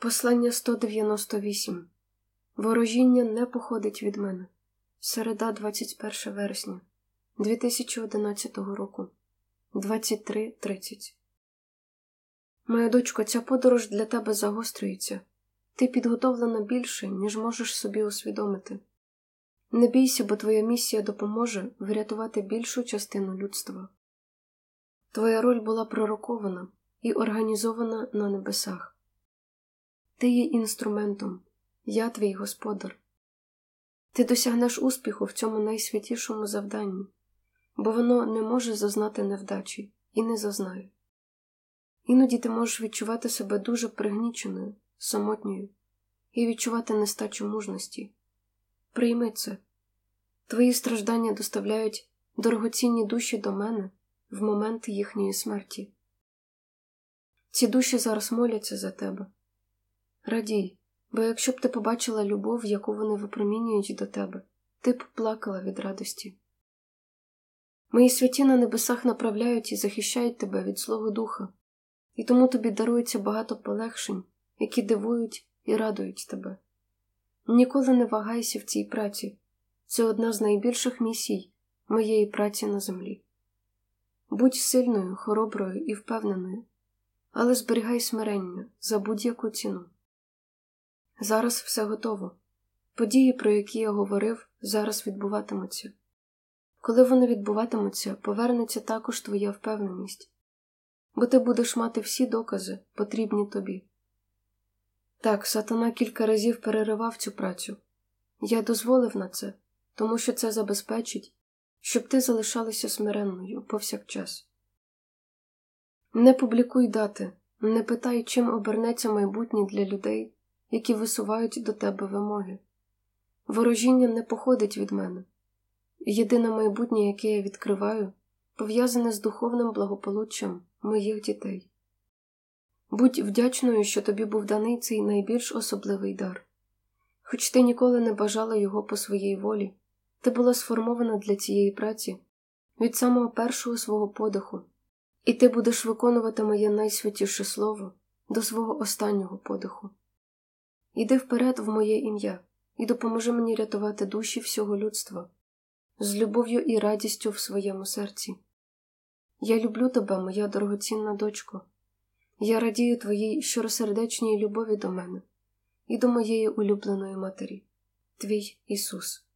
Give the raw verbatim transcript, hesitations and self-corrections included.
Послання сто дев'яносто вісім. Ворожіння не походить від мене. Середа, двадцять перше вересня, дві тисячі одинадцятого року, двадцять три тридцять. Моя дочко, ця подорож для тебе загострюється. Ти підготовлена більше, ніж можеш собі усвідомити. Не бійся, бо твоя місія допоможе врятувати більшу частину людства. Твоя роль була пророкована і організована на небесах. Ти є інструментом, я твій господар. Ти досягнеш успіху в цьому найсвятішому завданні, бо воно не може зазнати невдачі і не зазнає. Іноді ти можеш відчувати себе дуже пригніченою, самотньою і відчувати нестачу мужності. Прийми це. Твої страждання доставляють дорогоцінні душі до мене в момент їхньої смерті. Ці душі зараз моляться за тебе. Радій, бо якщо б ти побачила любов, яку вони випромінюють до тебе, ти б плакала від радості. Мої святі на небесах направляють і захищають тебе від Злого Духа, і тому тобі дарується багато полегшень, які дивують і радують тебе. Ніколи не вагайся в цій праці. Це одна з найбільших місій моєї праці на землі. Будь сильною, хороброю і впевненою, але зберігай смирення за будь-яку ціну. Зараз все готово. Події, про які я говорив, зараз відбуватимуться. Коли вони відбуватимуться, повернеться також твоя впевненість, бо ти будеш мати всі докази, потрібні тобі. Так, сатана кілька разів переривав цю працю. Я дозволив на це, тому що це забезпечить, щоб ти залишалася смиренною повсякчас. Не публікуй дати, не питай, чим обернеться майбутнє для людей, які висувають до тебе вимоги. Ворожіння не походить від мене. Єдине майбутнє, яке я відкриваю, пов'язане з духовним благополуччям моїх дітей. Будь вдячною, що тобі був даний цей найбільш особливий дар. Хоч ти ніколи не бажала його по своїй волі, ти була сформована для цієї праці від самого першого свого подиху, і ти будеш виконувати моє найсвятіше слово до свого останнього подиху. Іди вперед в моє ім'я і допоможи мені рятувати душі всього людства з любов'ю і радістю в своєму серці. Я люблю тебе, моя дорогоцінна дочко. Я радію твоїй щиросердечній любові до мене і до моєї улюбленої матері, твій Ісус.